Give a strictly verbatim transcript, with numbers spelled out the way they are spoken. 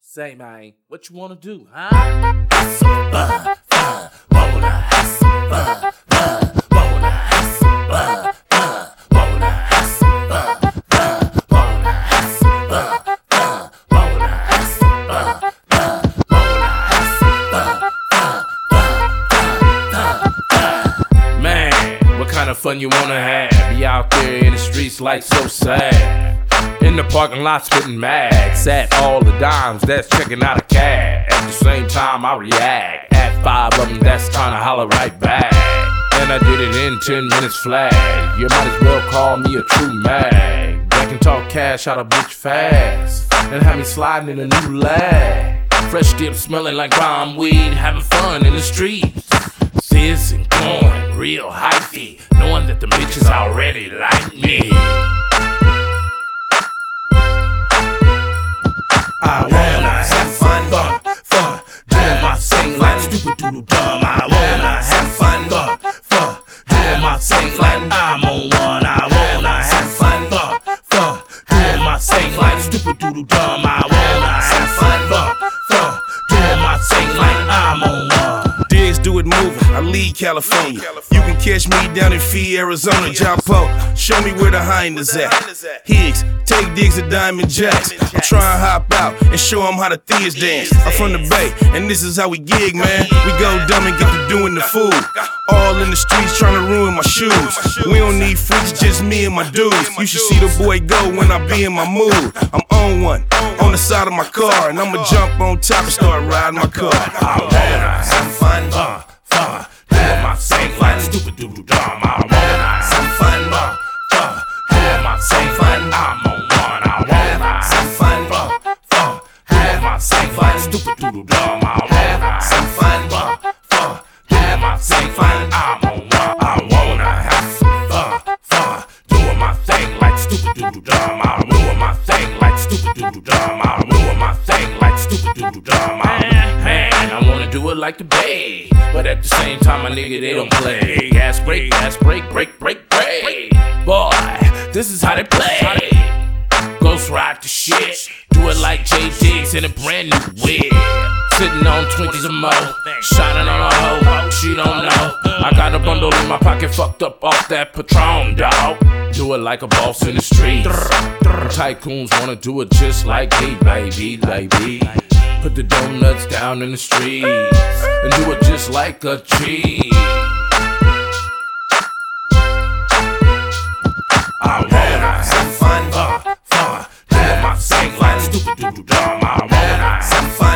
Say, man, what you wanna do, huh? Have some fun, fun, wanna have some fun, fun, wanna have some fun, fun, wanna have some fun, fun, wanna have some fun, fun, wanna have some fun, fun, wanna have some fun, fun, fun, fun, fun. Man, what kind of fun you wanna have? Be out there in the streets like so sad. In the parking lot spitting mad, sat all the dimes that's checking out a cab. At the same time I react, at five of them that's trying to holler right back. And I did it in ten minutes flat. You might as well call me a true mag. That can talk cash out a bitch fast and have me sliding in a new lag. Fresh dip smelling like bomb weed, having fun in the streets. Sis and going real hypey, knowing that the bitches already like me. I wanna have fun, fun, fun, doing my thing like stupid doodle dumb. I wanna have fun, fun, fun, doing my thing like I'm on one. I wanna have fun, fun, fun, doing my thing like stupid doodle dumb. I wanna have fun, fun, fun, doing my thing like I'm on one. Diggs do it moving, I lead California. You can catch me down in Fee, Arizona. Japo, show me where the hyenas at. Higgs, take Diggs to Diamond Jacks. I'm trying to hop out and show them how the thieves dance. I'm from the Bay, and this is how we gig, man. We go dumb and get to doing the food. All in the streets trying to ruin my shoes. We don't need freaks, just me and my dudes. You should see the boy go when I be in my mood. I'm on one, on the side of my car, and I'ma jump on top and start riding my car. I wanna have fun, fun, fun, doing my thing like stupid doodle dumb. I wanna have fun, fun, fun, doing my thing fun. I'm on one. I wanna have fun, fun, fun, doing my thing like stupid doodle dumb. I wanna have fun, fun, fun, doing my thing fun. I'm on one. I wanna have some fun, fun, doing my thing like stupid doodle dumb. I'm doing my thing like stupid doodle dumb. I'm doing my thing like stupid doodle dumb. Man, I wanna do it like the Bay, but at the same time, my nigga, they don't play. Gas break, gas break, break, break, break. Boy, this is how they play. Ghost ride the shit, do it like J Diggs in a brand new wig. Sitting on Twinkies and mo, shining on a hoe, she don't know. I got a bundle in my pocket, fucked up off that Patron, dawg. Do it like a boss in the streets. Tycoons wanna do it just like me, baby, baby. Put the donuts down in the streets and do it just like a G. I wanna have fun, fun, fun, doing my thing like stupid doodle dumb. I wanna have fun.